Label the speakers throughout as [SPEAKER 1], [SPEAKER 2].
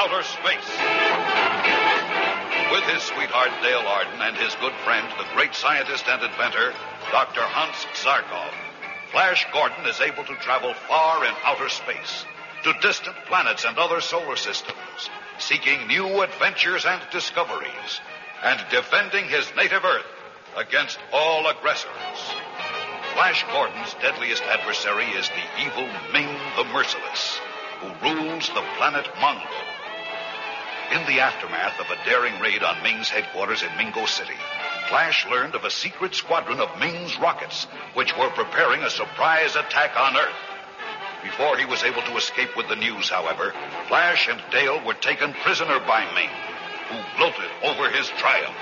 [SPEAKER 1] outer space. With his sweetheart Dale Arden and his good friend, the great scientist and inventor, Dr. Hans Zarkov, Flash Gordon is able to travel far in outer space, to distant planets and other solar systems, seeking new adventures and discoveries, and defending his native Earth against all aggressors. Flash Gordon's deadliest adversary is the evil Ming the Merciless, who rules the planet Mongo. In the aftermath of a daring raid on Ming's headquarters in Mingo City, Flash learned of a secret squadron of Ming's rockets, which were preparing a surprise attack on Earth. Before he was able to escape with the news, however, Flash and Dale were taken prisoner by Ming, who gloated over his triumph.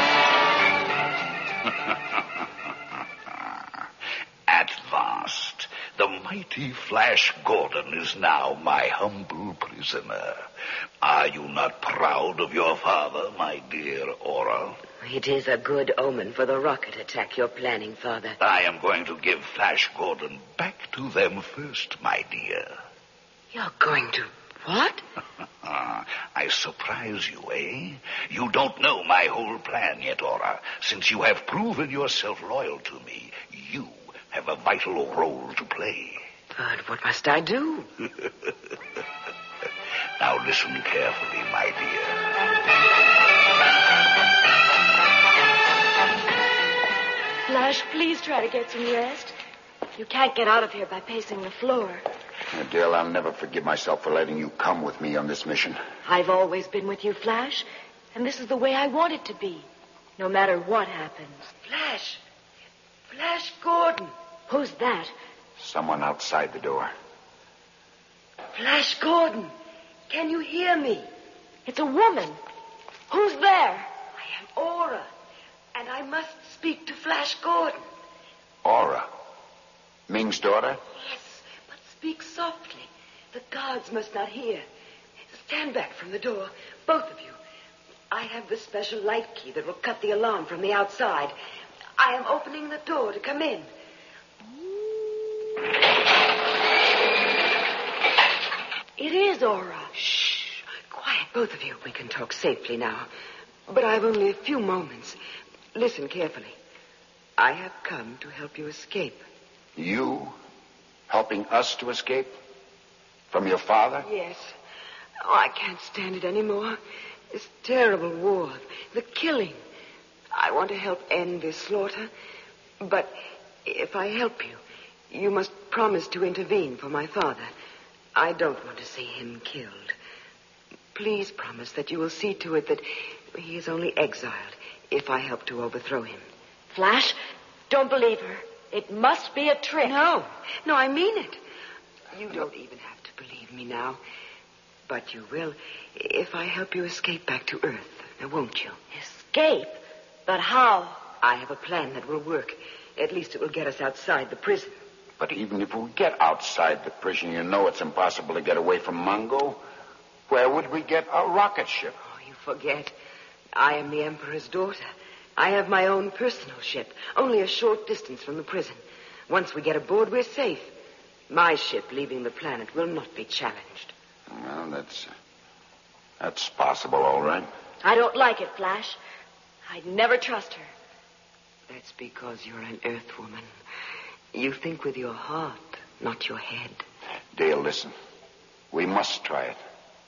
[SPEAKER 2] At last, the mighty Flash Gordon is now my humble prisoner. Are you not proud of your father, my dear Aura?
[SPEAKER 3] It is a good omen for the rocket attack you're planning, Father.
[SPEAKER 2] I am going to give Flash Gordon back to them first, my dear.
[SPEAKER 3] You're going to what?
[SPEAKER 2] I surprise you, eh? You don't know my whole plan yet, Aura. Since you have proven yourself loyal to me, you have a vital role to play.
[SPEAKER 3] But what must I do?
[SPEAKER 2] Now listen carefully, my dear.
[SPEAKER 4] Flash, please try to get some rest. You can't get out of here by pacing the floor.
[SPEAKER 5] Dale, I'll never forgive myself for letting you come with me on this mission.
[SPEAKER 4] I've always been with you, Flash, and this is the way I want it to be, no matter what happens.
[SPEAKER 3] Flash! Flash Gordon!
[SPEAKER 4] Who's that?
[SPEAKER 5] Someone outside the door.
[SPEAKER 3] Flash Gordon! Can you hear me?
[SPEAKER 4] It's a woman. Who's there?
[SPEAKER 3] I am Aura, and I must speak to Flash Gordon.
[SPEAKER 5] Aura? Ming's daughter?
[SPEAKER 3] Yes, but speak softly. The guards must not hear. Stand back from the door, both of you. I have the special light key that will cut the alarm from the outside. I am opening the door to come in.
[SPEAKER 4] It is Aura.
[SPEAKER 3] Shh. Quiet, both of you. We can talk safely now. But I've only a few moments. Listen carefully. I have come to help you escape.
[SPEAKER 5] You? Helping us to escape? From your father?
[SPEAKER 3] Yes. Oh, I can't stand it anymore. This terrible war, the killing. I want to help end this slaughter. But if I help you, you must promise to intervene for my father. I don't want to see him killed. Please promise that you will see to it that he is only exiled if I help to overthrow him.
[SPEAKER 4] Flash, don't believe her. It must be a trick.
[SPEAKER 3] No, I mean it. You don't even have to believe me now. But you will if I help you escape back to Earth, won't you?
[SPEAKER 4] Escape? But how?
[SPEAKER 3] I have a plan that will work. At least it will get us outside the prison.
[SPEAKER 5] But even if we get outside the prison, you know it's impossible to get away from Mongo. Where would we get a rocket ship?
[SPEAKER 3] Oh, you forget. I am the Emperor's daughter. I have my own personal ship, only a short distance from the prison. Once we get aboard, we're safe. My ship leaving the planet will not be challenged.
[SPEAKER 5] Well, that's possible, all right.
[SPEAKER 4] I don't like it, Flash. I'd never trust her.
[SPEAKER 3] That's because you're an Earth woman. You think with your heart, not your head.
[SPEAKER 5] Dale, listen. We must try it.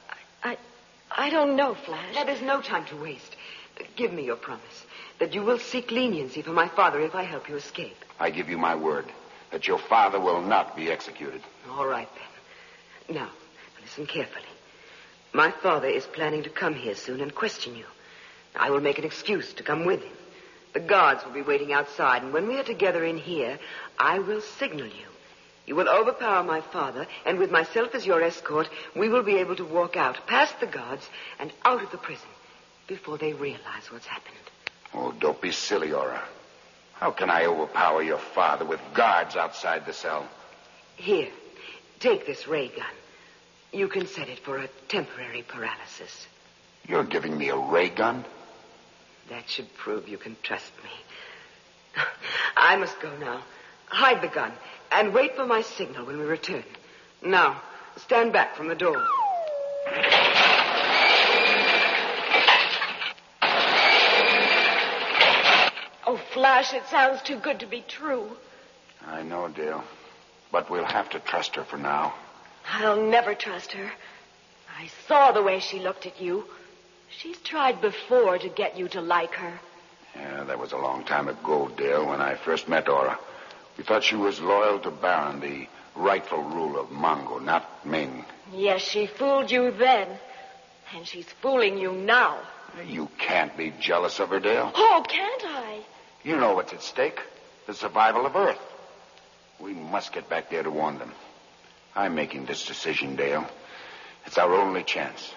[SPEAKER 4] I don't know, Flash.
[SPEAKER 3] Now, there's no time to waste. Give me your promise that you will seek leniency for my father if I help you escape.
[SPEAKER 5] I give you my word that your father will not be executed.
[SPEAKER 3] All right, then. Now, listen carefully. My father is planning to come here soon and question you. I will make an excuse to come with him. The guards will be waiting outside, and when we are together in here, I will signal you. You will overpower my father, and with myself as your escort, we will be able to walk out, past the guards, and out of the prison before they realize what's happened.
[SPEAKER 5] Oh, don't be silly, Aura. How can I overpower your father with guards outside the cell?
[SPEAKER 3] Here, take this ray gun. You can set it for a temporary paralysis.
[SPEAKER 5] You're giving me a ray gun?
[SPEAKER 3] That should prove you can trust me. I must go now. Hide the gun and wait for my signal when we return. Now, stand back from the door.
[SPEAKER 4] Flash, it sounds too good to be true.
[SPEAKER 5] I know, Dale. But we'll have to trust her for now.
[SPEAKER 4] I'll never trust her. I saw the way she looked at you. She's tried before to get you to like her.
[SPEAKER 5] Yeah, that was a long time ago, Dale, when I first met Aura. We thought she was loyal to Baron, the rightful ruler of Mongo, not Ming.
[SPEAKER 4] Yes, she fooled you then. And she's fooling you now.
[SPEAKER 5] You can't be jealous of her, Dale.
[SPEAKER 4] Oh, can't I?
[SPEAKER 5] You know what's at stake. The survival of Earth. We must get back there to warn them. I'm making this decision, Dale. It's our only chance.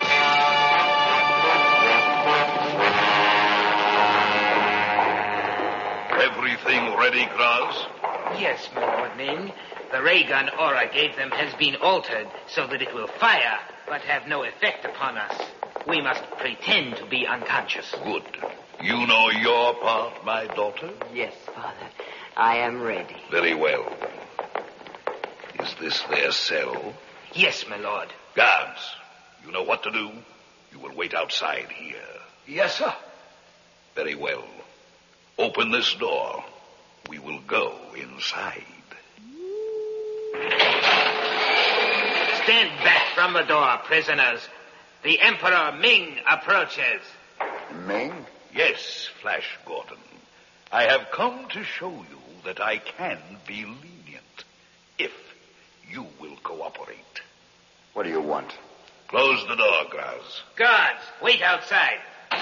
[SPEAKER 1] Everything ready, Graz?
[SPEAKER 6] Yes, my Lord Ming. The ray gun Aura gave them has been altered so that it will fire, but have no effect upon us. We must pretend to be unconscious.
[SPEAKER 2] Good. You know your part, my daughter?
[SPEAKER 3] Yes, Father. I am ready.
[SPEAKER 2] Very well. Is this their cell?
[SPEAKER 6] Yes, my lord.
[SPEAKER 2] Guards, you know what to do. You will wait outside here.
[SPEAKER 7] Yes, sir.
[SPEAKER 2] Very well. Open this door. We will go inside.
[SPEAKER 6] Stand back from the door, prisoners. The Emperor Ming approaches.
[SPEAKER 5] Ming?
[SPEAKER 2] Yes, Flash Gordon. I have come to show you that I can be lenient if you will cooperate.
[SPEAKER 5] What do you want?
[SPEAKER 2] Close the door, Graz.
[SPEAKER 6] Guards, wait outside.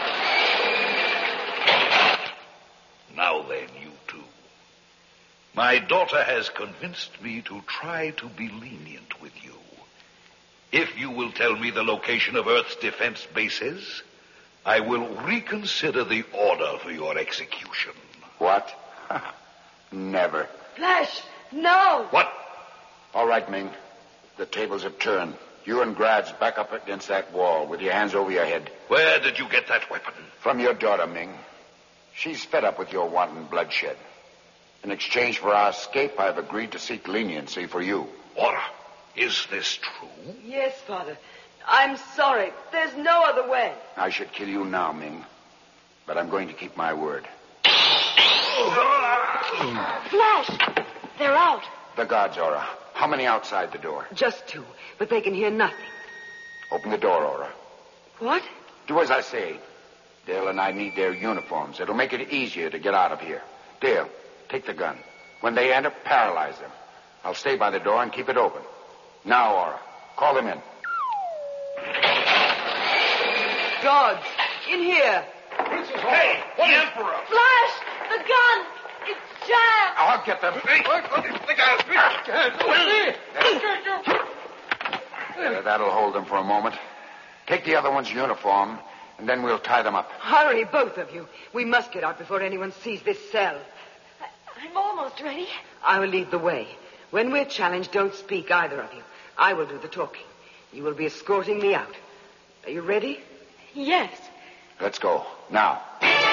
[SPEAKER 2] Now then, you two. My daughter has convinced me to try to be lenient with you. If you will tell me the location of Earth's defense bases, I will reconsider the order for your execution.
[SPEAKER 5] What? Never.
[SPEAKER 3] Flash, no!
[SPEAKER 2] What?
[SPEAKER 5] All right, Ming. The tables have turned. You and Graz back up against that wall with your hands over your head.
[SPEAKER 2] Where did you get that weapon?
[SPEAKER 5] From your daughter, Ming. She's fed up with your wanton bloodshed. In exchange for our escape, I've agreed to seek leniency for you.
[SPEAKER 2] Aura, is this true?
[SPEAKER 3] Yes, Father. I'm sorry. There's no other way.
[SPEAKER 5] I should kill you now, Ming. But I'm going to keep my word.
[SPEAKER 4] Flash! They're out.
[SPEAKER 5] The guards, Aura. How many outside the door?
[SPEAKER 3] Just two, but they can hear nothing.
[SPEAKER 5] Open the door, Aura.
[SPEAKER 3] What?
[SPEAKER 5] Do as I say. Dale and I need their uniforms. It'll make it easier to get out of here. Dale, take the gun. When they enter, paralyze them. I'll stay by the door and keep it open. Now, Aura, call them in.
[SPEAKER 3] Guards, in here.
[SPEAKER 2] Hey, the Emperor!
[SPEAKER 4] Flash! The gun! It's jammed!
[SPEAKER 5] I'll get them. That'll hold them for a moment. Take the other one's uniform, and then we'll tie them up.
[SPEAKER 3] Hurry, both of you. We must get out before anyone sees this cell.
[SPEAKER 4] I'm almost ready.
[SPEAKER 3] I will lead the way. When we're challenged, don't speak, either of you. I will do the talking. You will be escorting me out. Are you ready?
[SPEAKER 4] Yes.
[SPEAKER 5] Let's go. Now.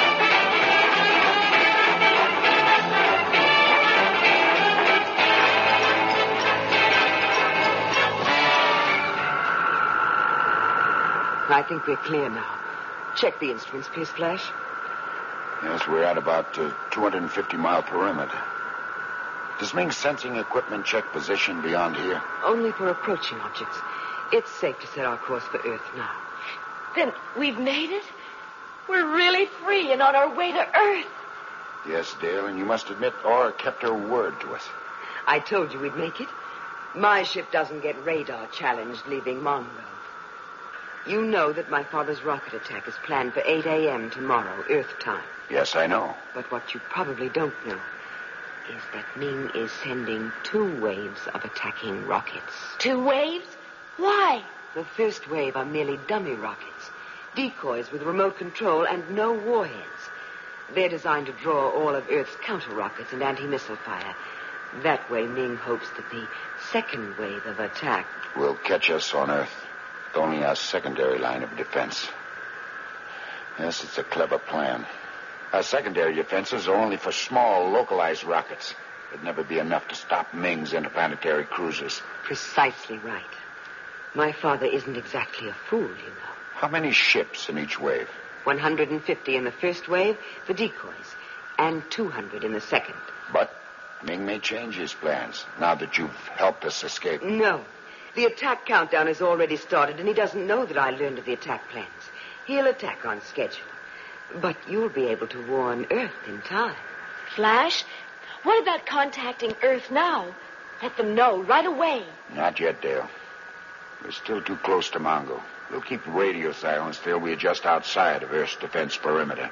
[SPEAKER 3] I think we're clear now. Check the instruments, please, Flash.
[SPEAKER 5] Yes, we're at about 250-mile perimeter. Does Ming's sensing equipment check position beyond here?
[SPEAKER 3] Only for approaching objects. It's safe to set our course for Earth now.
[SPEAKER 4] Then we've made it? We're really free and on our way to Earth.
[SPEAKER 5] Yes, Dale, and you must admit Aura kept her word to us.
[SPEAKER 3] I told you we'd make it. My ship doesn't get radar challenged leaving Monroe. You know that my father's rocket attack is planned for 8 a.m. tomorrow, Earth time.
[SPEAKER 5] Yes, I know.
[SPEAKER 3] But what you probably don't know is that Ming is sending 2 waves of attacking rockets.
[SPEAKER 4] 2 waves? Why?
[SPEAKER 3] The first wave are merely dummy rockets, decoys with remote control and no warheads. They're designed to draw all of Earth's counter-rockets and anti-missile fire. That way, Ming hopes that the second wave of attack
[SPEAKER 5] will catch us on Earth. With only our secondary line of defense. Yes, it's a clever plan. Our secondary defenses are only for small, localized rockets. It'd never be enough to stop Ming's interplanetary cruisers.
[SPEAKER 3] Precisely right. My father isn't exactly a fool, you know.
[SPEAKER 5] How many ships in each wave?
[SPEAKER 3] 150 in the first wave, the decoys. and 200 in the second.
[SPEAKER 5] But Ming may change his plans now that you've helped us escape.
[SPEAKER 3] No. The attack countdown has already started, and he doesn't know that I learned of the attack plans. He'll attack on schedule. But you'll be able to warn Earth in time.
[SPEAKER 4] Flash, what about contacting Earth now? Let them know right away.
[SPEAKER 5] Not yet, Dale. We're still too close to Mongo. We'll keep radio silence till we're just outside of Earth's defense perimeter.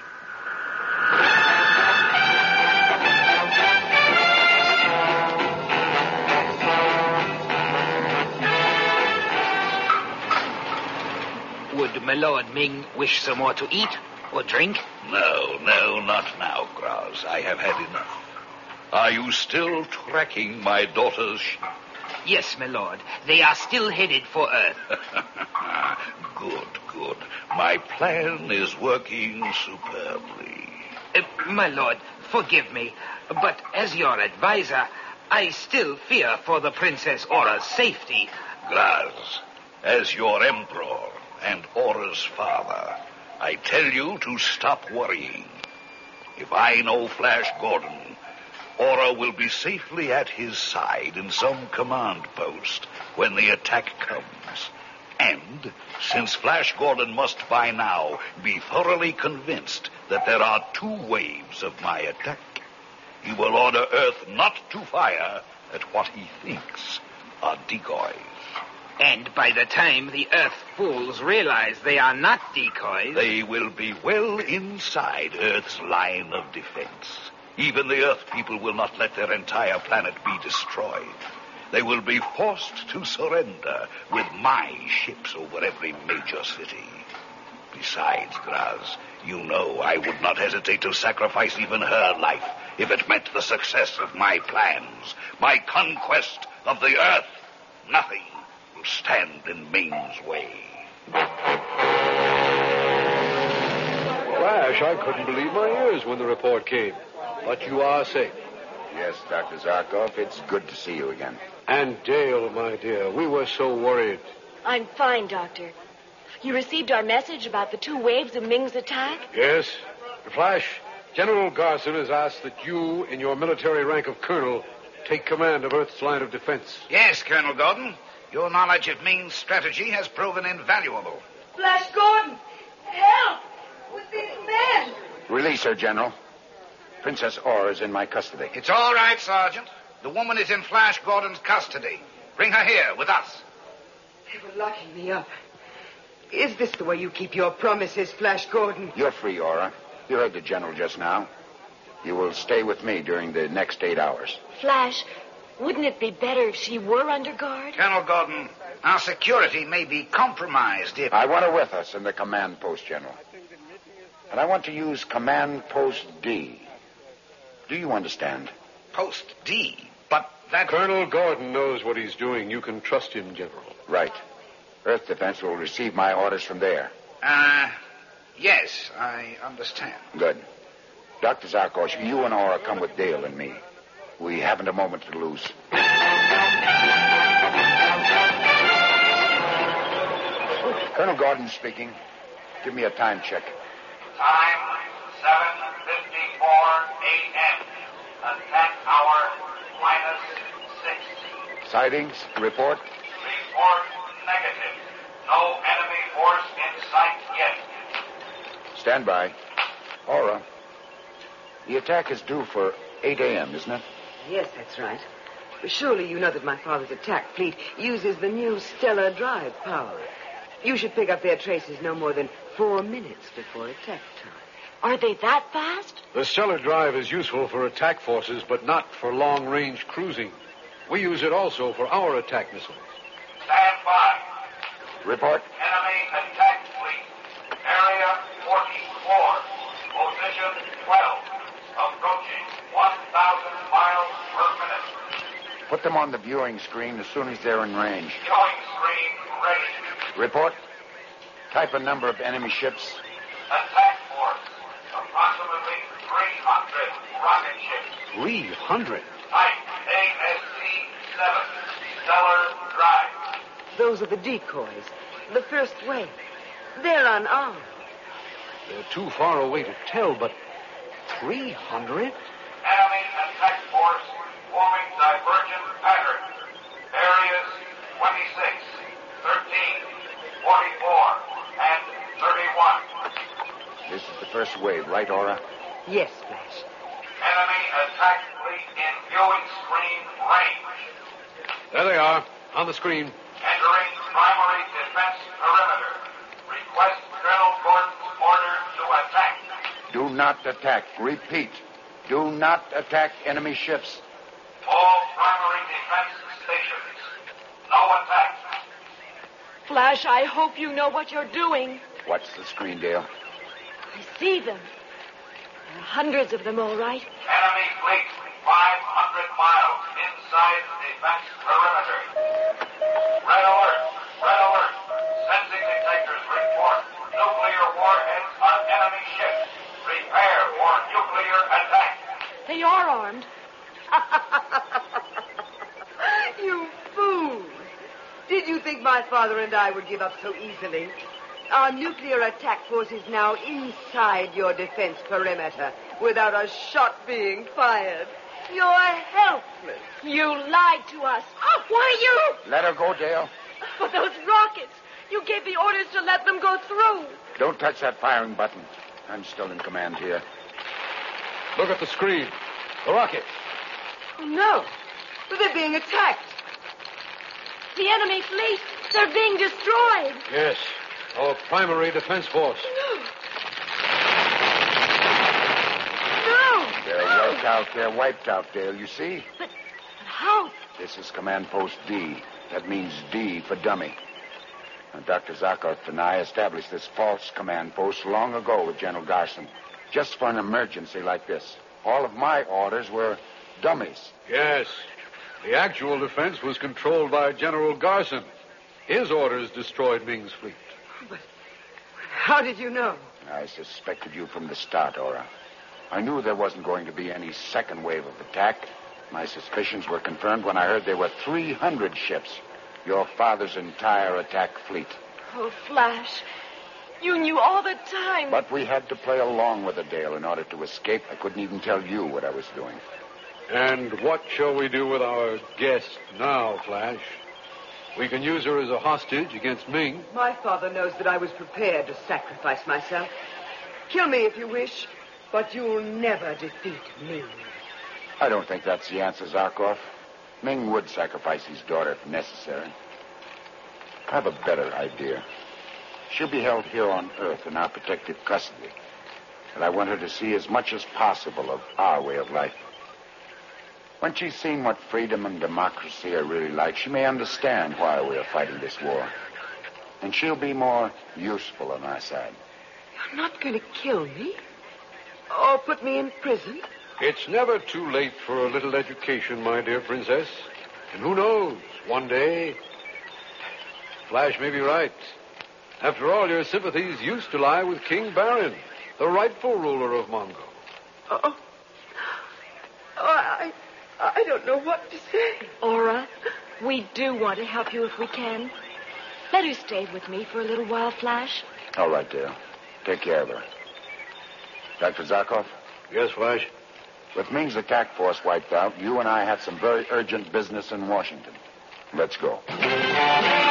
[SPEAKER 6] Would my Lord Ming wish some more to eat or drink?
[SPEAKER 2] No, not now, Graz. I have had enough. Are you still tracking my daughter's ship?
[SPEAKER 6] Yes, my lord. They are still headed for Earth.
[SPEAKER 2] Good. My plan is working superbly.
[SPEAKER 6] My lord, forgive me, but as your advisor, I still fear for the Princess Aura's safety.
[SPEAKER 2] Graz, as your emperor and Aura's father, I tell you to stop worrying. If I know Flash Gordon, Aura will be safely at his side in some command post when the attack comes. And since Flash Gordon must by now be thoroughly convinced that there are 2 waves of my attack, he will order Earth not to fire at what he thinks are decoys.
[SPEAKER 6] And by the time the Earth fools realize they are not decoys...
[SPEAKER 2] They will be well inside Earth's line of defense. Even the Earth people will not let their entire planet be destroyed. They will be forced to surrender with my ships over every major city. Besides, Graz, you know I would not hesitate to sacrifice even her life if it meant the success of my plans, my conquest of the Earth. Nothing will stand in Ming's way.
[SPEAKER 7] Flash, I couldn't believe my ears when the report came. But you are safe.
[SPEAKER 5] Yes, Dr. Zarkov, it's good to see you again.
[SPEAKER 7] And Dale, my dear, we were so worried.
[SPEAKER 4] I'm fine, Doctor. You received our message about the 2 waves of Ming's attack?
[SPEAKER 7] Yes. Flash, General Garson has asked that you, in your military rank of colonel, take command of Earth's line of defense.
[SPEAKER 8] Yes, Colonel Gordon. Your knowledge of Ming's strategy has proven invaluable.
[SPEAKER 3] Flash Gordon! Help! With these men!
[SPEAKER 5] Release her, General. Princess Aura is in my custody.
[SPEAKER 8] It's all right, Sergeant. The woman is in Flash Gordon's custody. Bring her here with us.
[SPEAKER 3] They were locking me up. Is this the way you keep your promises, Flash Gordon?
[SPEAKER 5] You're free, Aura. You heard the General just now. You will stay with me during the next 8 hours.
[SPEAKER 4] Flash, wouldn't it be better if she were under guard?
[SPEAKER 8] Colonel Gordon, our security may be compromised if...
[SPEAKER 5] I want her with us in the command post, General. And I want to use command post D. Do you understand?
[SPEAKER 8] Post D, but that...
[SPEAKER 7] Colonel Gordon knows what he's doing. You can trust him, General.
[SPEAKER 5] Right. Earth Defense will receive my orders from there.
[SPEAKER 8] Yes, I understand.
[SPEAKER 5] Good. Dr. Zarkos, you and Aura come with Dale and me. We haven't a moment to lose. Colonel Gordon speaking. Give me a time check.
[SPEAKER 1] Time 7:54 a.m. Attack hour -6.
[SPEAKER 5] Sightings, report.
[SPEAKER 1] Report negative. No enemy force in sight yet.
[SPEAKER 5] Stand by. Aura, the attack is due for 8 a.m., isn't it?
[SPEAKER 3] Yes, that's right. Surely you know that my father's attack fleet uses the new Stellar Drive power. You should pick up their traces no more than 4 minutes before attack time.
[SPEAKER 4] Are they that fast?
[SPEAKER 7] The Stellar Drive is useful for attack forces, but not for long-range cruising. We use it also for our attack missiles.
[SPEAKER 1] Stand by.
[SPEAKER 5] Report.
[SPEAKER 1] Enemy attack fleet. Area 44. Position 12. Approaching 1,000 miles per minute.
[SPEAKER 5] Put them on the viewing screen as soon as they're in range.
[SPEAKER 1] Viewing screen ready.
[SPEAKER 5] Report. Type and number of enemy ships.
[SPEAKER 1] Attack force. Approximately 300 rocket ships.
[SPEAKER 7] 300?
[SPEAKER 1] Type ASC-7. Stellar Drive.
[SPEAKER 3] Those are the decoys. The first wave. They're unarmed.
[SPEAKER 7] They're too far away to tell, but
[SPEAKER 9] 300?
[SPEAKER 1] Enemy attack force forming divergent pattern. Areas 26, 13, 44, and 31.
[SPEAKER 5] This is the first wave, right, Aura?
[SPEAKER 3] Yes, Flash.
[SPEAKER 1] Enemy attack fleet in viewing screen range.
[SPEAKER 7] There they are, on the screen.
[SPEAKER 1] Entering primary defense perimeter. Request Colonel Gordon's order to attack.
[SPEAKER 5] Do not attack. Repeat. Do not attack enemy ships.
[SPEAKER 1] All primary defense stations. No attack.
[SPEAKER 4] Flash, I hope you know what you're doing.
[SPEAKER 5] Watch the screen, Dale.
[SPEAKER 4] I see them. There are hundreds of them, all right.
[SPEAKER 1] Enemy fleet 500 miles inside defense perimeter. Red alert. Red alert. Sensing detectors report nuclear warheads on enemy ships. Prepare for nuclear attack.
[SPEAKER 4] They are armed.
[SPEAKER 3] You fool! Did you think my father and I would give up so easily? Our nuclear attack force is now inside your defense perimeter without a shot being fired. You're helpless.
[SPEAKER 4] You lied to us. Oh, why you?
[SPEAKER 5] Let her go, Dale.
[SPEAKER 4] But those rockets. You gave the orders to let them go through.
[SPEAKER 5] Don't touch that firing button. I'm still in command here.
[SPEAKER 7] Look at the screen. The rocket.
[SPEAKER 3] Oh, no. They're being attacked.
[SPEAKER 4] The enemy fleet. They're being destroyed.
[SPEAKER 7] Yes, our primary defense force.
[SPEAKER 3] No!
[SPEAKER 5] They're wiped out. They're wiped out, Dale. You see?
[SPEAKER 4] But how?
[SPEAKER 5] This is Command Post D. That means D for dummy. Now, Dr. Zarkov and I established this false command post long ago with General Garson, just for an emergency like this. All of my orders were dummies.
[SPEAKER 7] Yes. The actual defense was controlled by General Garson. His orders destroyed Ming's fleet.
[SPEAKER 3] But how did you know?
[SPEAKER 5] I suspected you from the start, Aura. I knew there wasn't going to be any second wave of attack. My suspicions were confirmed when I heard there were 300 ships. Your father's entire attack fleet.
[SPEAKER 4] Oh, Flash. You knew all the time.
[SPEAKER 5] But we had to play along with the Dale in order to escape. I couldn't even tell you what I was doing.
[SPEAKER 7] And what shall we do with our guest now, Flash? We can use her as a hostage against Ming.
[SPEAKER 3] My father knows that I was prepared to sacrifice myself. Kill me if you wish, but you'll never defeat me.
[SPEAKER 5] I don't think that's the answer, Zarkov. Ming would sacrifice his daughter if necessary. I have a better idea. She'll be held here on Earth in our protective custody. But I want her to see as much as possible of our way of life. When she's seen what freedom and democracy are really like, she may understand why we are fighting this war. And she'll be more useful on our side.
[SPEAKER 3] You're not going to kill me? Or put me in prison?
[SPEAKER 7] It's never too late for a little education, my dear princess. And who knows, one day, Flash may be right. After all, your sympathies used to lie with King Barin, the rightful ruler of Mongo.
[SPEAKER 3] Oh, I don't know what to say.
[SPEAKER 4] Aura, we do want to help you if we can. Let her stay with me for a little while, Flash.
[SPEAKER 5] All right, Dale. Take care of her. Dr. Zarkov?
[SPEAKER 7] Yes, Flash?
[SPEAKER 5] With Ming's attack force wiped out, you and I have some very urgent business in Washington. Let's go.